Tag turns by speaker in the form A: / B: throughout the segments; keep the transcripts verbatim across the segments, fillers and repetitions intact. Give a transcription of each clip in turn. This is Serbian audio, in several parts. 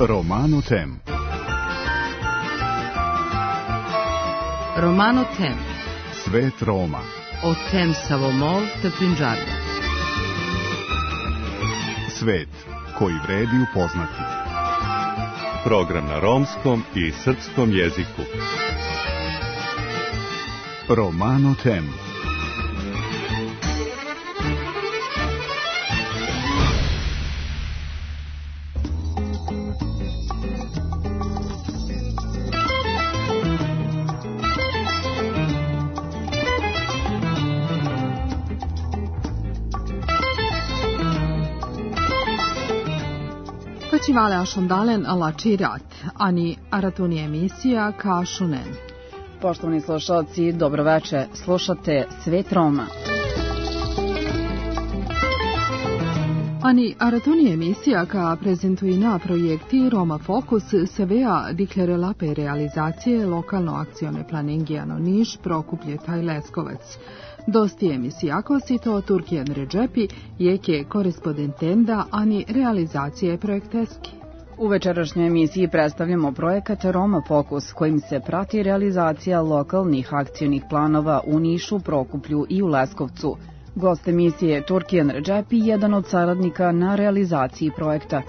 A: Romano Tem.
B: Romano Tem.
A: Svet Roma.
B: O tem savomol te Punjabia.
A: Svet koji vredi upoznati.
C: Program na romskom i srpskom jeziku.
A: Romano Tem.
D: Festival Ashondalen Alačirat, ani Aratuni emisija Kašunen.
E: Poštovani slušalci, dobroveče, slušate Svet Roma.
D: Ani Aratuni emisija ka prezentuje na projekti Roma Fokus se vea diklerela pe realizacije lokalno akcione planengijano Niš, Prokuplje taj Leskovac. Dosti emisijako si to Turkijan Redžepi, jeke korespondentenda, ani realizacije projekteski.
E: U večerašnjoj emisiji predstavljamo projekat Roma Fokus, kojim se prati realizacija lokalnih akcionih planova u Nišu, Prokuplju i u Leskovcu. Gost emisije je Turkijan Redžepi, jedan od saradnika na realizaciji projekta.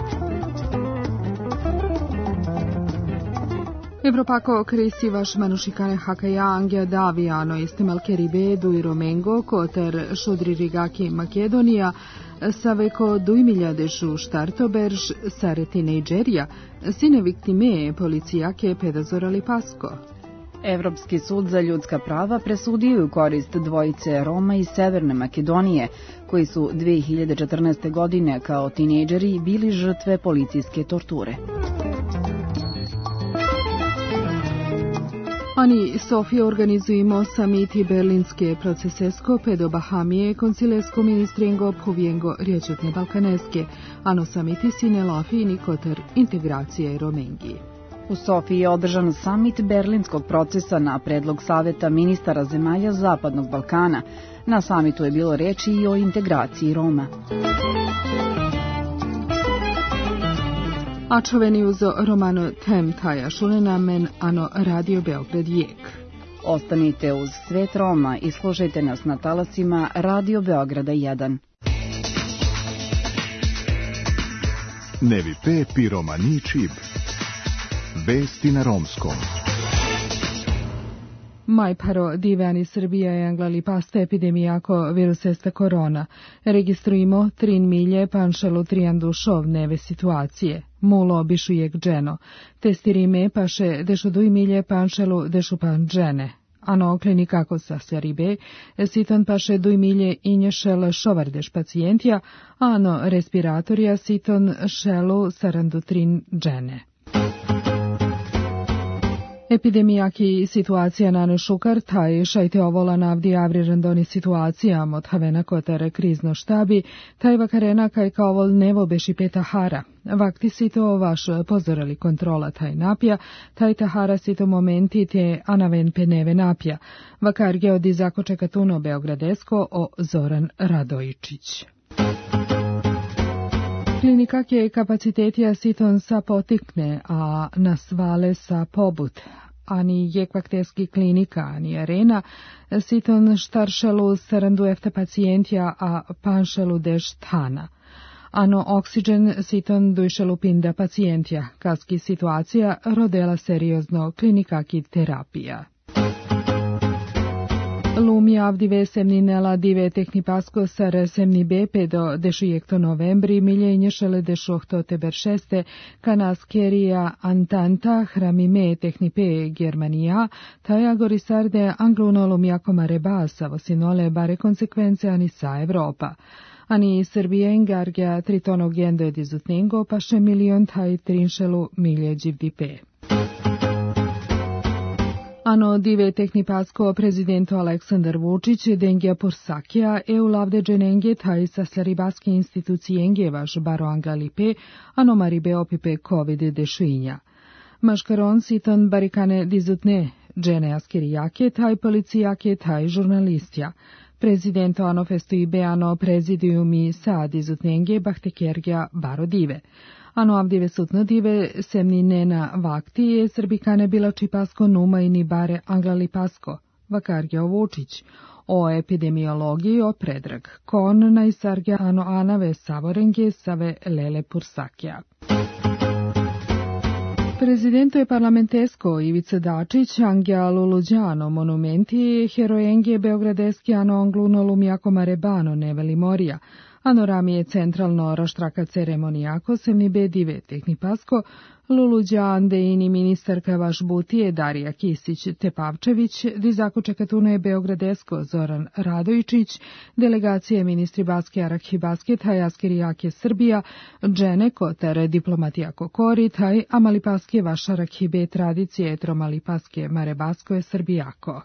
D: Evropako krisivaš manušikane hakaja Angea Davijano istemel Keribedu i Romengo koter šudririgaki Makedonija saveko dujmiljadešu štartoberž sare tinejdžerija sine viktime policijake pedazorali pasko.
E: Evropski sud za ljudska prava presudio je u korist dvojice Roma iz Severne Makedonije, koji su dve hiljade četrnaeste. godine kao tinejdžeri bili žrtve policijske torture.
D: Ani Sofija organizujemo samiti berlinske procesesko pedo Bahamije koncilesko ministrengo povjengo rječutne balkaneske, ano samiti sine lafini koter integracije Romengije.
E: U Sofiji je održan samit berlinskog procesa na predlog Saveta ministara zemalja Zapadnog Balkana. Na samitu je bilo reči i o integraciji Roma.
D: A čoveni uzo Romano Tem taja šunena men ano Radio Beograd jek.
E: Ostanite uz Svet Roma i slušajte nas na talasima Radio Beograda jedan.
A: Nevi pe pi romani čib. Vesti na romskom.
D: Maj paro divani Srbija je anglali pasta epidemijako virusesta korona. Registrujemo trin milje panšalu trijandušov neve situacije. Mulo bišujek dženo. Testirime paše dešu duj milje panšalu dešu pan džene. Ano klinikako sa seribe, siton paše duj milje inješel šovardeš pacijentija, ano respiratorija siton šelu sarandutrin džene. Epidemijaki situacija na šukar taj šajte ovola navdi avri randoni situacija mod havena kotere krizno štabi, taj vakarena kaj kao ovol nevo beši peta hara. Vakti si to vaš pozorali kontrola taj napja, taj tahara si to momenti te anaven peneve napja. Vakar geodi zakočekatuno Beogradesko o Zoran Radojičić. Klinika ke kapacitetija siton sa potikne, a nasvale sa pobut. Ani jekvakteski klinika, ani arena, siton štaršelu sarandu efta pacijentja, a panšelu deš tana. Ano oksigen siton dujšelu pinda pacijentja, kaski situacija rodela seriozno klinikaki terapija. Lumi avdive semninela dive tehnipasko sar semni bepe do dešujekto novembri miljenješele dešuhto teberšeste kanaskerija antanta hramime tehnipe Germanija taja gorisarde anglunolom jakoma rebasa vosinole bare konsekvence anisa Evropa. Ani Srbija ingargja tritonog gendo edizutningo paše milion taj trinšelu milje dživdipe. Ano dive tehnipasko prezidento Aleksandar Vučić dengja porsakija e u lavde dženenge taj saslaribaske institucijenge vaš baro angalipe, ano maribe opipe covid dešuinja. Maškaron siton barikane dizutne, džene askirijake taj policijake taj žurnalistja. Prezidento ano festui ano prezidiumi saad izutnenge Bahtekergia barodive. Ano avdive sutnodive semninena vakti srbikane bila čipasko numa i ni bare anglalipasko, vakargio Vučić. O epidemiologiji o predrag. Kon na isargja ano anave savorenge save lele pursakja. Prezidento je parlamentesko Ivica Dačić, Angja Luluđano, monumenti, herojenge Beogradeski ano angluno lumjako marebano, neveli morija, ano ramije centralno raštraka ceremonijako, semni bedive tehnipasko, Luluđan deini ministarka vaš butije Darija Kisić-Tepavčević, dizako čekatuno je Beogradesko Zoran Radojičić, delegacije ministri Baske Arakhi Baske, taj Askerijake Srbija, džene kotar diplomatijako kori, taj Amalipaske vaš Arakhi be tradicije Tromalipaske Marebasko je Srbijako.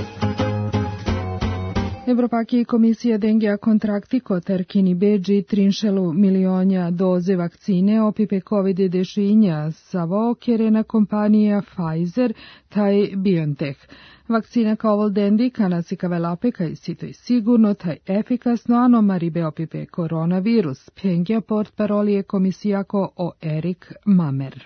D: Evropaki komisija dengja kontrakti kotar kini beđi trinšelu milionja doze vakcine opipe covid dešinja savo kerena kompanija Pfizer taj BioNTech. Vakcina kao voldendi kanasi kavelape kaj sito i sigurno taj efikasno ano maribe opipe koronavirus, pengja port parolije komisijako o Erik Mamer.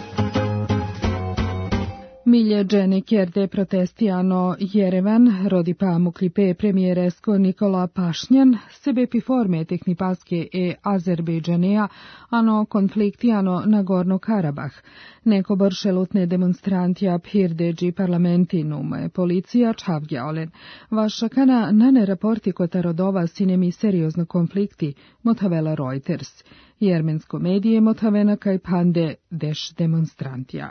D: Milje džene kjerde protestijano Jerevan, rodi pamuklipe premijeresko Nikola Pašnjan, sebe pi forme tehnipaske e Azerbejdžaneja, ano konfliktijano Nagorno Karabah. Neko bršelutne demonstrantija phirdeđi parlamenti nume, policija čavgjaolen. Vaša kana nane raporti kota rodova sinemi seriozno konflikti, motavela Reuters. Jermensko medije motavena kaj pande deš demonstrantija.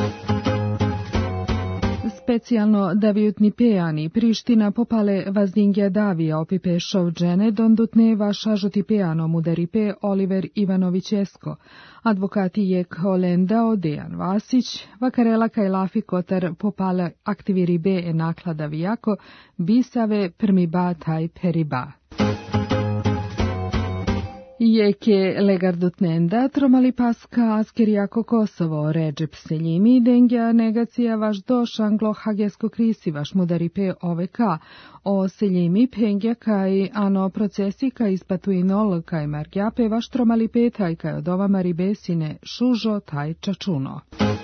D: Specijalno davijutni pejani Priština popale vazdingja davija opipe šovđene dondutne vaša žoti pejano mudaripe Oliver Ivanović-esko. Advokati je Holendao Dejan Vasić, vakarela kaj lafi kotar popale aktiviri be e naklada vijako, bisave prmiba taj periba. Jeke legardutnenda tromali paska askerijako Kosovo, Redžep Seljimi, dengja negacija vaš doš anglo-hagesko krisi vaš mudaripe O V K, o Seljimi pengja kaj ano procesi kaj ispatuinol kaj margjape vaš tromali petaj kaj od ova maribesine šužo taj čačuno.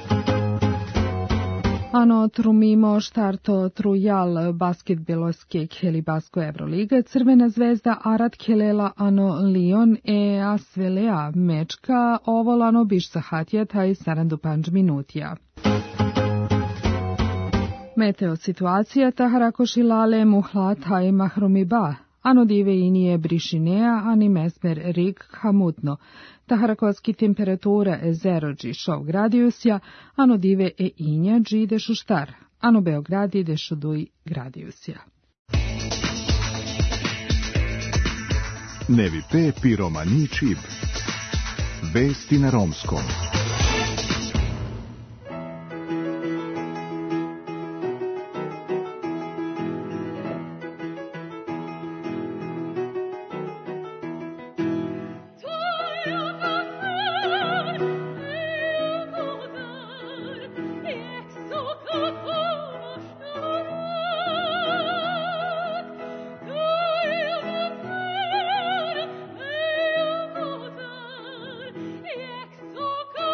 D: Ano trumimo štarto trujal basketbeloske Kelibasko Evroliga, Crvena zvezda Arad Kelela ano Lion e Asvelea mečka ovolano biš sahatija taj sarandu panđ minutija. Meteo situacija taharakošilale muhla taj mahrumiba, ano dive inije brišinea ani mesmer rig hamutno. Taharakovski temperatura e zero dži šov gradijusja, ano dive e inja dži dešu štar, ano Beogradi dešu duj gradijusja.
A: Nevi pe piromani čib. Vesti na romskom.
F: So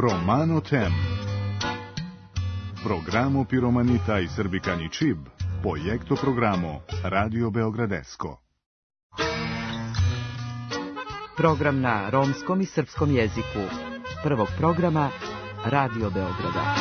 A: Romano Tem. Programo Piromanita i Srbikani Čib, Pojekto programo Radio Beogradesko.
B: Program na romskom i srpskom jeziku. Prvog programa Radio Beograda.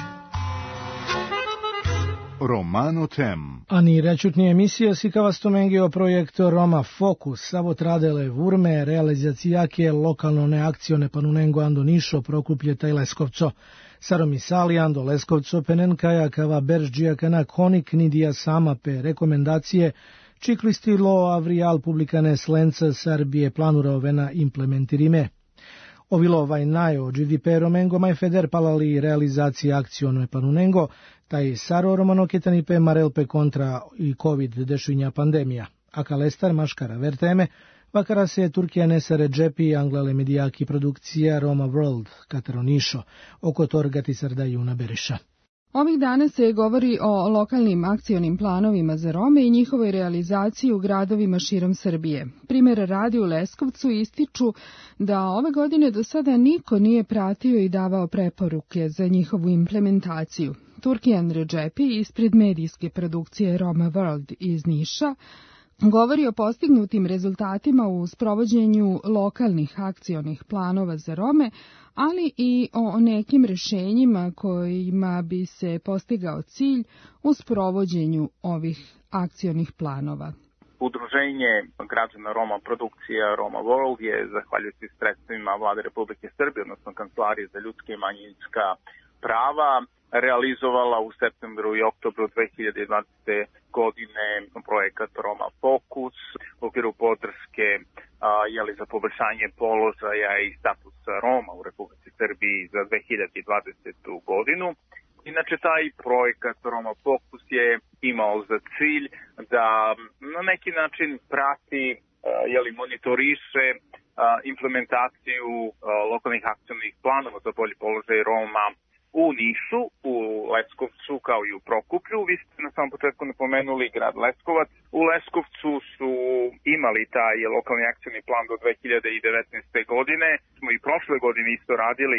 A: Romano Tem.
F: Ani rečutni emisija sikavastomengio projekto Roma Fokus, savo tradele vurme, realizacijake lokalno neakcione panunengo ando Nišo, Prokupljeta i Leskovco. Saromi sali ando Leskovco penenkaja kava beržđija kana konik nidija sama pe rekomendacije čiklisti lo avrijal publikane slenca Srbije planurovena implementirime. Ovilovaj najo G D P romengo maj feder palali realizacija akciono panunengo, taj saro romano ketanipe marelpe kontra i covid dešunja pandemija. A kalestar maškara verteme, vakara se Turkija nesare džepi anglale medijaki produkcija Roma World, Kataronišo, oko torgati srda juna beriša.
D: Ovih dana se govori o lokalnim akcionim planovima za Rome i njihovoj realizaciji u gradovima širom Srbije. Primjer radi u Leskovcu ističu da ove godine do sada niko nije pratio i davao preporuke za njihovu implementaciju. Turkijan Redžepi ispred medijske produkcije Roma World iz Niša govori o postignutim rezultatima u sprovođenju lokalnih akcionih planova za Rome, ali i o nekim rešenjima kojima bi se postigao cilj u sprovođenju ovih akcionih planova.
G: Udruženje građana Roma produkcija Roma World je, zahvaljujući sredstvima Vlade Republike Srbije, odnosno Kancelarije za ljudska i manjinska prava, realizovala u septembru i oktobru dve hiljade dvadesete. godine projekat Roma Fokus u okviru podrške a, jeli, za poboljšanje položaja i statusa Roma u Republici Srbiji za dve hiljade dvadesetu. godinu. Inače, taj projekat Roma Fokus je imao za cilj da na neki način prati, a, jeli, monitoriše a, implementaciju a, lokalnih akcionih planova za bolji položaj Roma u Nišu, u Leskovcu kao i u Prokuplju. Vi ste na samom početku napomenuli grad Leskovac. U Leskovcu su imali taj lokalni akcioni plan do dve hiljade devetnaeste. godine. Smo i prošle godine isto radili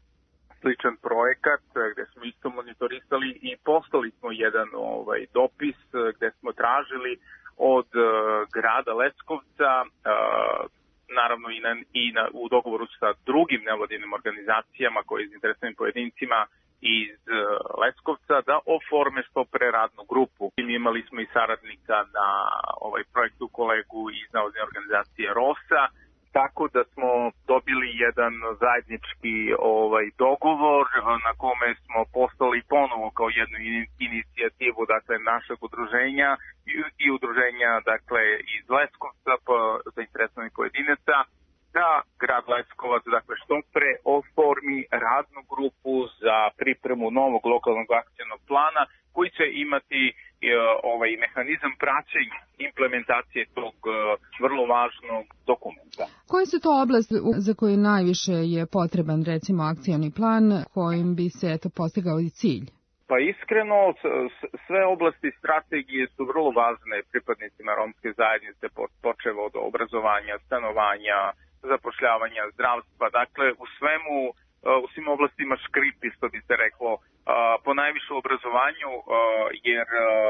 G: sličan projekat gde smo isto monitorisali i poslali smo jedan ovaj, dopis gde smo tražili od uh, grada Leskovca, uh, naravno i, na, i na, u dogovoru sa drugim nevladinim organizacijama koji je zainteresovanim pojedincima iz uh, Leskovca, da oforme što pre radnu grupu. Imali smo i saradnika na ovaj projektu, kolegu iz nevladine organizacije ROSA, tako da smo dobili jedan zajednički ovaj dogovor na kome smo postali ponovo kao jednu inicijativu, dakle, našeg udruženja i, i udruženja, dakle, iz Leskovca zainteresovanih pojedinaca, da grad Leskovac, dakle, što pre oformi radnu grupu za pripremu novog lokalnog akcionog plana koji će imati e, ovaj mehanizam praćenja implementacije tog e, vrlo važnog dokumenta.
D: Koje su to oblasti za koje najviše je potreban, recimo, akcioni plan kojim bi se eto postigao i cilj?
G: Pa iskreno, sve oblasti strategije su vrlo važne pripadnicima romske zajednice, počev od obrazovanja, stanovanja, zapošljavanja, zdravstva, dakle u svemu, u svim oblastima škripi, što bi se reklo, po najviše obrazovanju, jer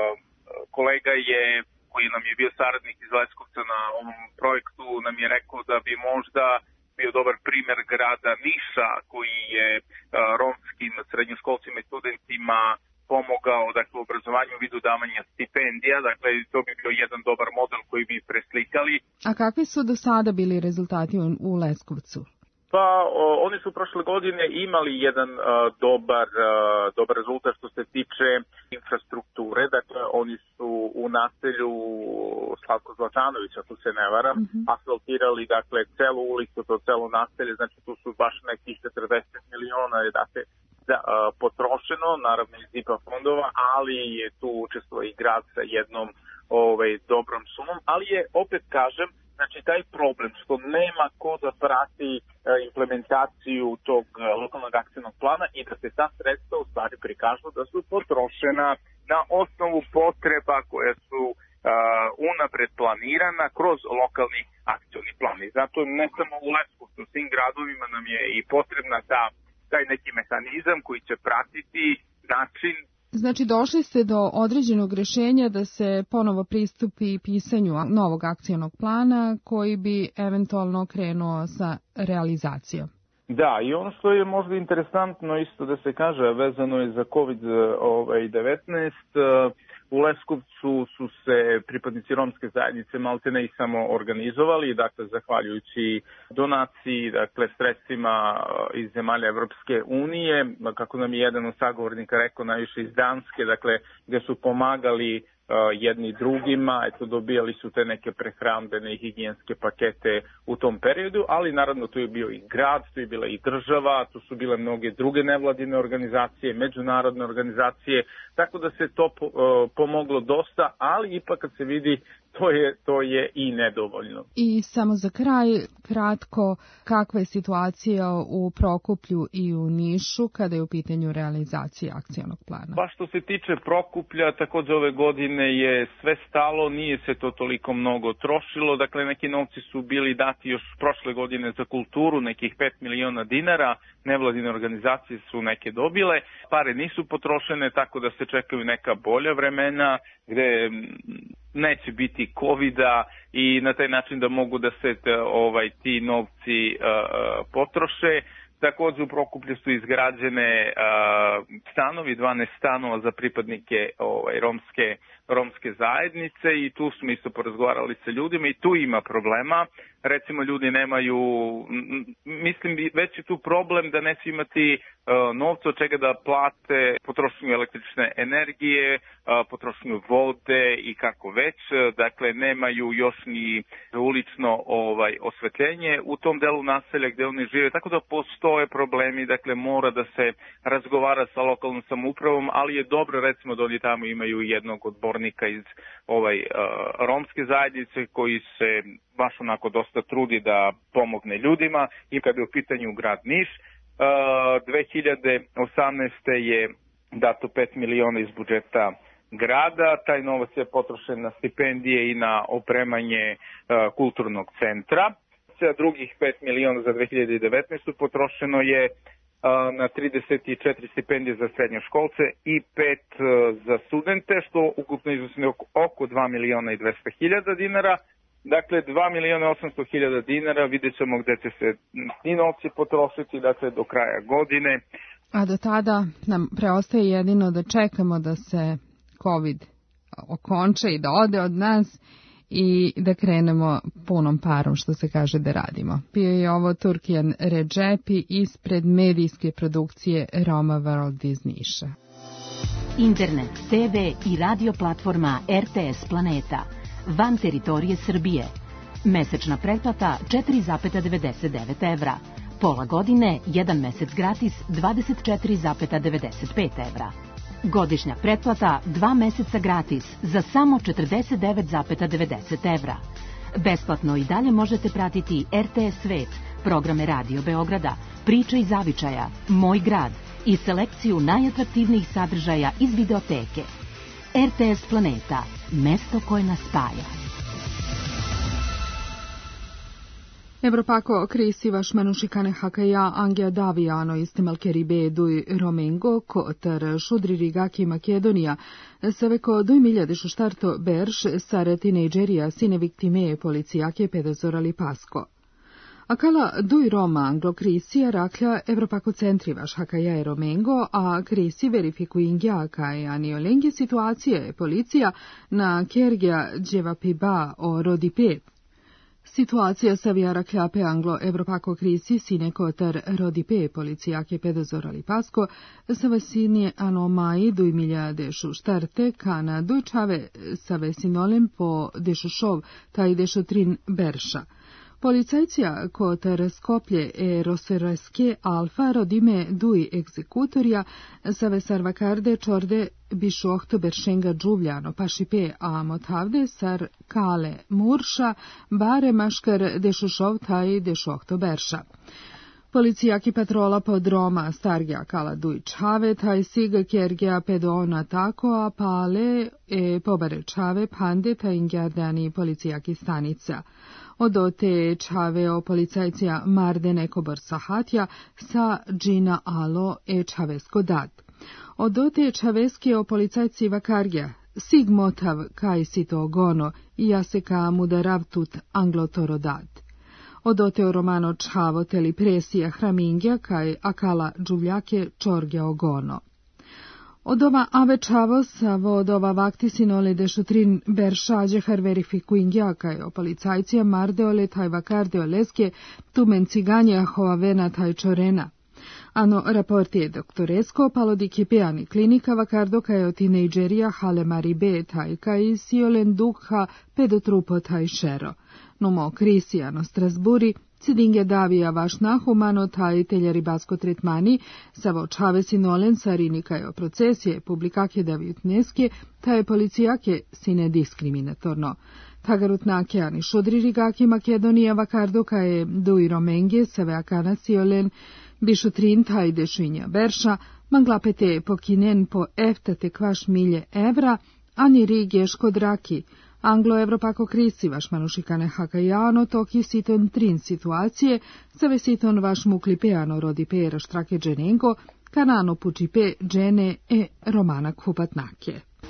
G: kolega je, koji nam je bio saradnik iz Leskovca na ovom projektu, nam je rekao da bi možda bio dobar primer grada Niša, koji je romskim srednjoškolcima i studentima pomogao, dakle, u obrazovanju u vidu davanja stipendija, dakle, to bi bio jedan dobar model koji bi preslikali.
D: A kakvi su do sada bili rezultati u Leskovcu?
G: Pa, o, oni su prošle godine imali jedan a, dobar, a, dobar rezultat što se tiče infrastrukture, dakle, oni su u naselju Slavko Zlatanovića, tu se ne varam, mm-hmm. asfaltirali, dakle, celu ulicu, to celo naselje, znači tu su baš nekih četrdeset miliona, dakle, da, a, potrošeno, naravno iz I P A fondova, ali je tu učestvovao i grad sa jednom ovaj, dobrom sumom, ali je, opet kažem, znači taj problem što nema ko da prati e, implementaciju tog e, lokalnog akcionog plana i da se ta sredstva u stvari prikažu da su potrošena na osnovu potreba koje su e, unapred planirana kroz lokalni akcioni plan. I zato ne samo u Leskovcu, u svim gradovima nam je i potrebna ta taj neki mehanizam koji će pratiti način.
D: Znači, došli ste do određenog rješenja da se ponovo pristupi pisanju novog akcionog plana koji bi eventualno krenuo sa realizacijom.
G: Da, i ono što je možda interesantno isto da se kaže, vezano je za kovid devetnaest, u Leskovcu su se pripadnici romske zajednice maltene i samo organizovali, dakle, zahvaljujući donaciji, dakle, sredstvima iz zemalja Evropske unije, kako nam je jedan od sagovornika rekao, najviše iz Danske, dakle, gde su pomagali jedni drugima, eto, dobijali su te neke prehrambene i higijenske pakete u tom periodu, ali naravno tu je bio i grad, tu je bila i država, tu su bile mnoge druge nevladine organizacije, međunarodne organizacije, tako da se to pomoglo dosta, ali ipak kad se vidi to je, to je i nedovoljno.
D: I samo za kraj, kratko, kakva je situacija u Prokuplju i u Nišu kada je u pitanju realizacije akcionog plana?
G: Pa što se tiče Prokuplja, također ove godine je sve stalo, nije se to toliko mnogo trošilo, dakle neki novci su bili dati još prošle godine za kulturu, nekih pet miliona dinara, nevladine organizacije su neke dobile, pare nisu potrošene, tako da se čekaju neka bolja vremena gde neće biti kovida i na taj način da mogu da se ovaj ti novci uh, potroše. Također u Prokuplju su izgrađene uh, stanovi, dvanaest stanova za pripadnike ovaj, romske, romske zajednice i tu smo isto porazgovarali sa ljudima i tu ima problema. Recimo ljudi nemaju, mislim već je tu problem da neće imati uh, novca od čega da plate potrošnju električne energije, uh, potrošnju vode i kako već. Dakle, nemaju još ni ulično ovaj, osvetljenje u tom delu naselja gde oni žive, tako da postoje problemi, dakle mora da se razgovara sa lokalnom samoupravom, ali je dobro recimo da oni tamo imaju jednog odbornika iz ovaj, uh, romske zajednice koji se baš onako dosta trudi da pomogne ljudima. I kada je u pitanju grad Niš, dve hiljade osamnaeste. je dato pet miliona iz budžeta grada, taj novac je potrošen na stipendije i na opremanje kulturnog centra. Sve drugih pet miliona za dve hiljade devetnaestu. potrošeno je na trideset četiri stipendije za srednjoškolce i pet za studente, što ukupno iznosi oko dva miliona i dvesta hiljada dinara. Dakle, dva miliona osamsto hiljada dinara, vidjet ćemo gde će se ti novci potrošiti, dakle, do kraja godine.
D: A do tada nam preostaje jedino da čekamo da se COVID okonča i da ode od nas i da krenemo punom parom, što se kaže, da radimo. Bio je ovo Turkijan Redžepi ispred medijske produkcije Roma World iz Niša.
H: Internet, te ve i radio platforma er te es Planeta. Van teritorije Srbije. Mesečna pretplata četiri zarez devedeset devet evra. Pola godine, jedan mesec gratis dvadeset četiri zarez devedeset pet evra. Godišnja pretplata dva meseca gratis za samo četrdeset devet zarez devedeset evra. Besplatno i dalje možete pratiti er te es Svet, programe Radio Beograda, Priče iz zavičaja, Moj grad i selekciju najatraktivnijih sadržaja iz videoteke. er te es Planeta, mesto koje nas spaja.
D: Evropako krisivaš menušikane hakaja Angea Davijano istimalke ribe duj Romengo kotar šudririgaki Makedonija saveko duj miljade šuštarto berš sareti Nigerija sine viktime policijake pedozorali pasko. Akala duj Roma anglo krisija raklja Evropako centrivaš hakaja e Romengo, a krisi verifikuingja kaj aniolengje situacije policija na kergja dževapiba o rodipe. Situacija savija rakljape anglo Evropako krisi sine kotar rodipe policijake pedozorali pasko savasinje anomaji duj miljade šuštarte kana duj čave savesinolem po dešušov taj dešutrin berša. Policajcija kotar Skoplje e Rosereske Alfa rodime duj egzekutorja save sarvakarde čorde bišohto beršenga džuvljano pašipe a motavde sar kale murša bare maškar dešušov taj dešohto berša. Policijaki patrola pod Roma stargja kala duj čave taj siga kergja pedona tako a pale e pobare čave pande taj ingjardani policijaki stanica. Odote čaveo policajcija Marden Ekobor Sahatja sa Gina Alo e čavesko dat. Odote čaveskio policajci Vakargja, Sigmotav kaj sito gono, jaseka mudaravtut anglotorodat. Odote o romano čavo teli presija hramingja kaj akala džuvljake čorgja ogono. Od ova ave čavo sa od ova vakti sinole dešutrin beršađe har verifikuingja kaj o policajcija mardeole taj vakarde leske tumen ciganja hoavena taj čorena. Ano raporti je doktoresko palodi kipeani klinika vakardo kaj o tinejdžerija hale maribe taj kaj siolen dukha pedotrupo taj šero. Numo krisijano Strasburi, cidinge davija vaš nahumano taj teljaribasko tretmani, savo čave sinolen sarini kaj o procesije publikake davijutneske, taj policijake sine diskriminatorno. Tagarutnake ani šudririgaki Makedonija vakardo kaj dui romenge save akana siolen, bišutrin taj dešinja berša, manglapete pokinen po eftate kvaš milje evra, ani rigeško draki, Anglo-Evropako krisi vaš manušikane hakajano toki siton trin situacije, save siton vaš muklipeano rodi pera štrake dženengo, kanano pučipe džene e romana kupatnake.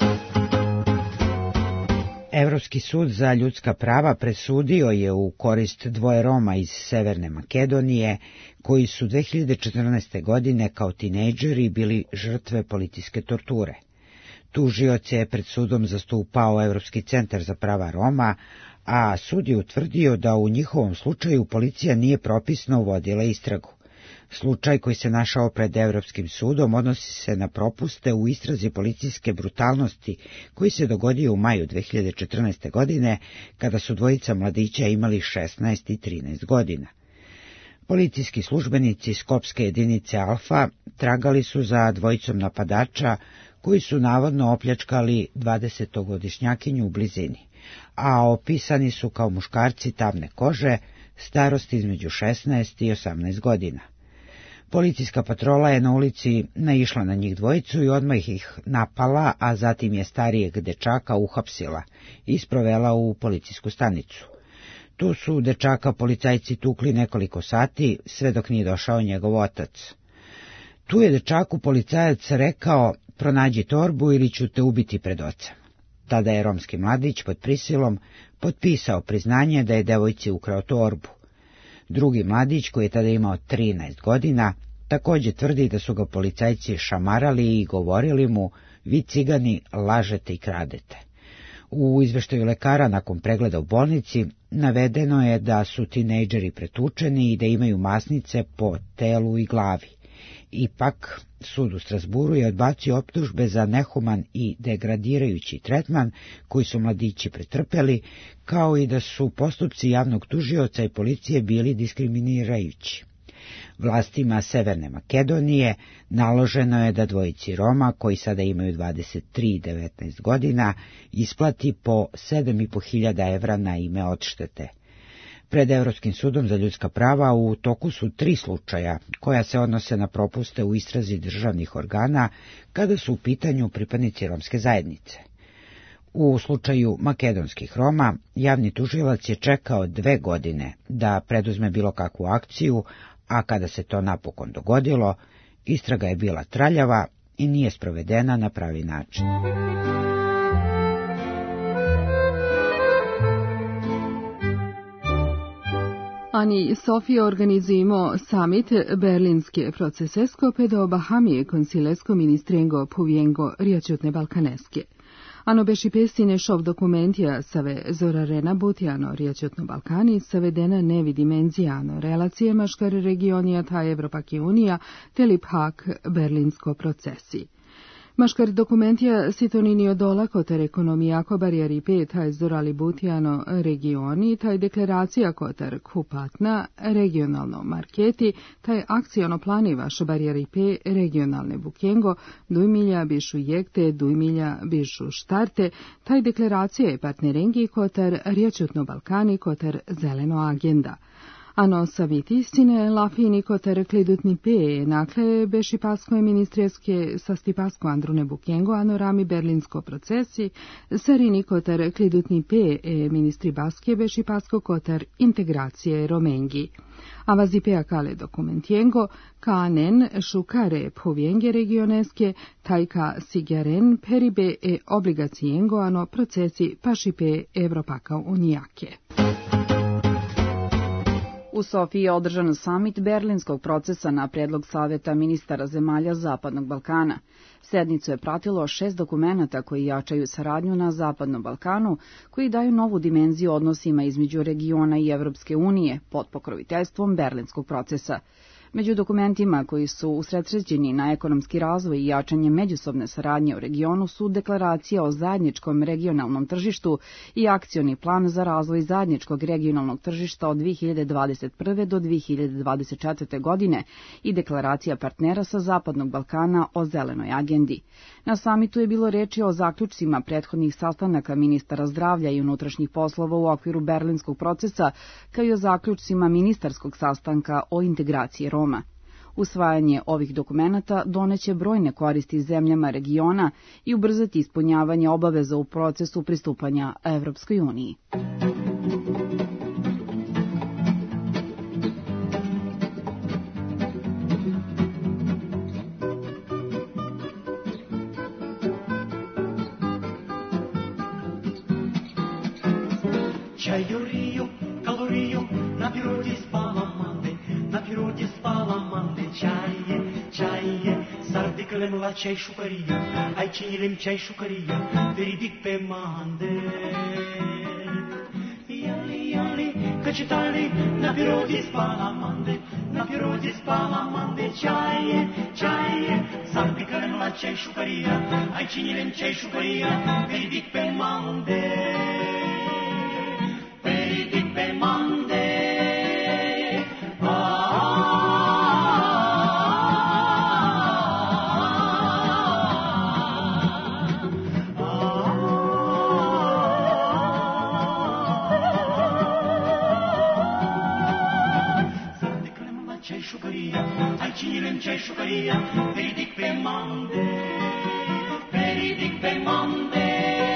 I: Evropski sud za ljudska prava presudio je u korist dvoje Roma iz Severne Makedonije, koji su dve hiljade četrnaeste. godine kao tinejdžeri bili žrtve policijske torture. Tužioc je pred sudom zastupao Evropski centar za prava Roma, a sud je utvrdio da u njihovom slučaju policija nije propisno uvodila istragu. Slučaj koji se našao pred Evropskim sudom odnosi se na propuste u istrazi policijske brutalnosti koji se dogodio u maju dve hiljade četrnaeste. godine, kada su dvojica mladića imali šesnaest i trinaest godina. Policijski službenici Skopske jedinice Alfa tragali su za dvojicom napadača koji su navodno opljačkali dvadesetogodišnjakinju u blizini, a opisani su kao muškarci tamne kože, starosti između šesnaest i osamnaest godina. Policijska patrola je na ulici naišla na njih dvojicu i odmah ih napala, a zatim je starijeg dečaka uhapsila i sprovela u policijsku stanicu. Tu su dečaka policajci tukli nekoliko sati, sve dok nije došao njegov otac. Tu je dečaku policajac rekao: pronađi torbu ili ću te ubiti pred ocem. Tada je romski mladić pod prisilom potpisao priznanje da je devojci ukrao torbu. Drugi mladić, koji je tada imao trinaest godina, također tvrdi da su ga policajci šamarali i govorili mu: vi cigani lažete i kradete. U izveštaju lekara nakon pregleda u bolnici navedeno je da su tinejdžeri pretučeni i da imaju masnice po telu i glavi. Ipak, sud u Strasburu je odbacio optužbe za nehuman i degradirajući tretman koji su mladići pretrpeli, kao i da su postupci javnog tužioca i policije bili diskriminirajući. Vlastima Severne Makedonije naloženo je da dvojici Roma, koji sada imaju dvadeset tri i devetnaest godina, isplati po sedam i po hiljada evra na ime odštete. Pred Evropskim sudom za ljudska prava u toku su tri slučaja koja se odnose na propuste u istrazi državnih organa kada su u pitanju pripadnici romske zajednice. U slučaju makedonskih Roma javni tužilac je čekao dve godine da preduzme bilo kakvu akciju, a kada se to napokon dogodilo, istraga je bila traljava i nije sprovedena na pravi način.
D: Ani Sofija organizimo summit berlinske procesesko pedo Bahamije konsilesko ministrengo puvijengo rijačutne balkaneske. Ano beši pesine šov dokumentija save zorarena butijano rijačutno Balkani savedena nevi dimenzijano relacije maškar regionija ta Evropake unija te liphak berlinsko procesi. Maškar dokumentija sitonini odola kotar ekonomijako barijari pet taj zorali butijano regioni, taj deklaracija kotar kupatna regionalno marketi, taj akciono plani vaš barijari pe regionalne bukengo, dujmilja bišu jekte, dujmilja bišu štarte, taj deklaracija je partnerengi kotar riječutno Balkani kotar zeleno agenda. Ano savitistine la fini koter klidutni pe, nakle beši pasko je ministrijeske sa stipasko Andrune Bukjengo, ano rami berlinsko procesi, sarini koter klidutni pe e ministri baske beši pasko koter integracije romengi. Avazipea kale dokumentiengo, kanen šukare povjenge regioneske, tajka sigaren peribe e obligacijengo ano procesi pašipe Evropaka unijake.
E: U Sofiji je održan samit berlinskog procesa na predlog Saveta ministara zemalja Zapadnog Balkana. Sednicu je pratilo šest dokumenata koji jačaju saradnju na Zapadnom Balkanu, koji daju novu dimenziju odnosima između regiona i Evropske unije pod pokroviteljstvom berlinskog procesa. Među dokumentima koji su usredsređeni na ekonomski razvoj i jačanje međusobne saradnje u regionu su deklaracija o zajedničkom regionalnom tržištu i akcioni plan za razvoj zajedničkog regionalnog tržišta od dve hiljade dvadeset prve do dve hiljade dvadeset četvrte. godine i deklaracija partnera sa Zapadnog Balkana o zelenoj agendi. Na samitu je bilo reči o zaključcima prethodnih sastanaka ministara zdravlja i unutrašnjih poslova u okviru berlinskog procesa, kao i o zaključcima ministarskog sastanka o integraciji Roma. Usvajanje ovih dokumenata doneće brojne koristi zemljama regiona i ubrzati ispunjavanje obaveza u procesu pristupanja Evropskoj uniji.
J: Čajurio, kalorio, na pirodi spala mande, na pirodi spala mande, čaje, čaje, sardikalem la čaj šukarija, aj činilem čaj šukarija, veridik pe mande. Jali, jali, kačitali, na pirodi spala mande, na pirodi spala mande, čaje, čaje, sardikalem la čaj šukarija, aj činilem čaj šukarija, veridik pe mande. Čaj šukarija, veridik pe mande, veridik pe mande.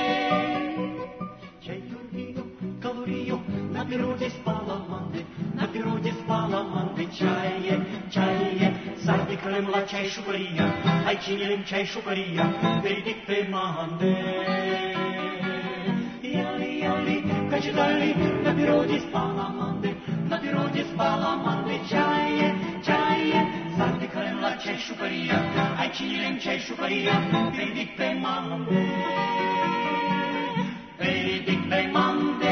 J: Čaj jurgio, kalorio, na pirodi spala mande, na pirodi spala mande, čaje, čaje, sardikalem la čaj šukarija, aj činilem čaj šukarija, veridik pe mande. Jali, jali, kačitali, na pirodi spala mande, na pirodi spala mande, čaje, čaje, sardikalem la čaj šukarija, aj činilem čaj šukarija, veridik pe mande, veridik pe mande.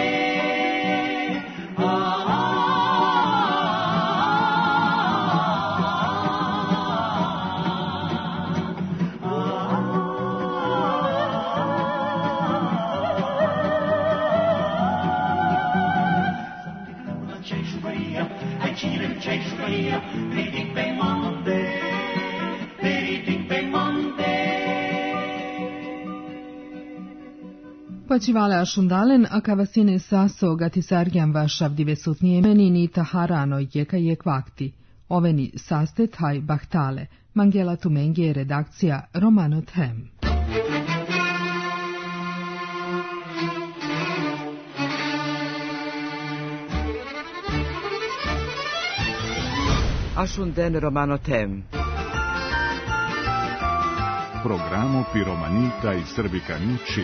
J: Čaj šukarija, veridik pe mande, veridik pe mande.
D: Počivale ašundalen, a kavasine saso gatisargjan vašav divesutnije meni ni taharano jeka je kvakti. Oveni saste taj bahtale. Mangela Tumenge, redakcija Romano Them.
B: Ašunden Romano Tem.
A: Programo Piromanita i Srbika Ničim.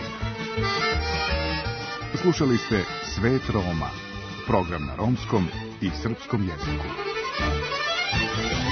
A: Slušali ste Svet Roma, program na romskom i srpskom jeziku.